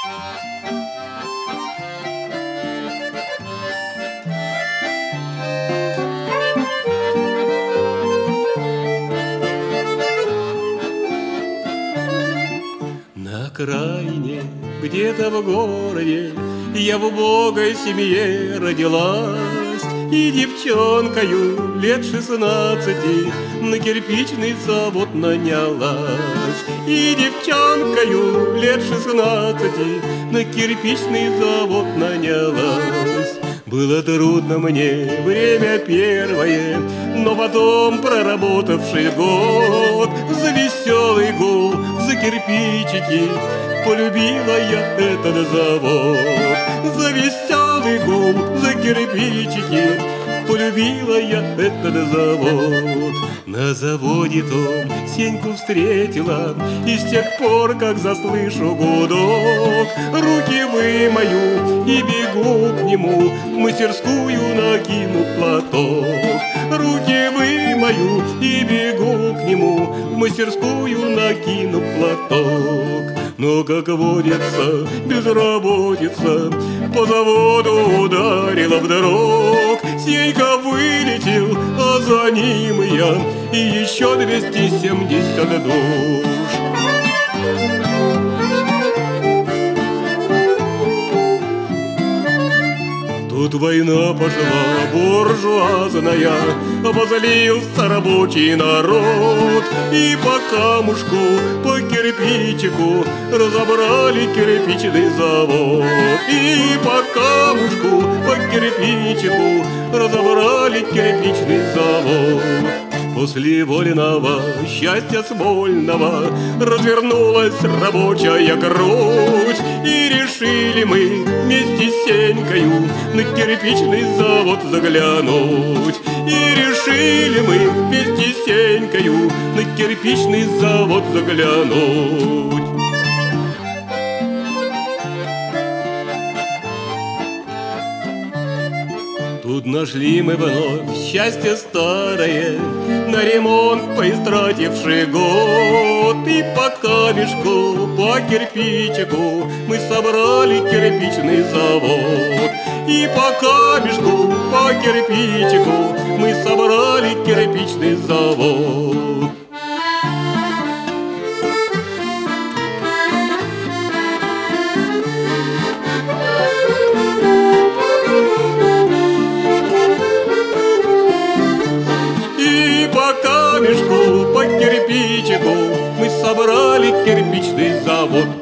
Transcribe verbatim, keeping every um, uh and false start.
На окраине, где-то в городе, я в убогой семье родилась, и девчонкою лет шестнадцати на кирпичный завод нанялась. И девчонкою лет шестнадцати на кирпичный завод нанялась. Было трудно мне время первое, но потом, проработавший год, за веселый гул, за кирпичики полюбила я этот завод. За веселый гул, за кирпичики полюбила я этот завод. На заводе том Сеньку встретила, и с тех пор, как заслышу гудок, руки вымою и бегу к нему, в мастерскую накинув платок. Руки вымою и бегу к нему, в мастерскую накинув платок. Но, как водится, безработица по заводу ударила вдруг. Сенька вылетел, а за ним я и еще двести семьдесят душ. Тут война пошла буржуазная, обозлился рабочий народ, и по камушку, по кирпичику разобрали кирпичный завод. И по камушку, по кирпичику разобрали кирпичный завод. После вольного счастья смольного развернулась рабочая грудь, и решили мы вместе с Сенькою на кирпичный завод заглянуть. И решили мы вместе с Сенькою на кирпичный завод заглянуть. Тут нашли мы вновь счастье старое, на ремонт поистративший год. И по камешку, по кирпичику мы собрали кирпичный завод. И по камешку, по кирпичику мы собрали кирпичный завод. По камешку, по кирпичику мы собрали кирпичный завод.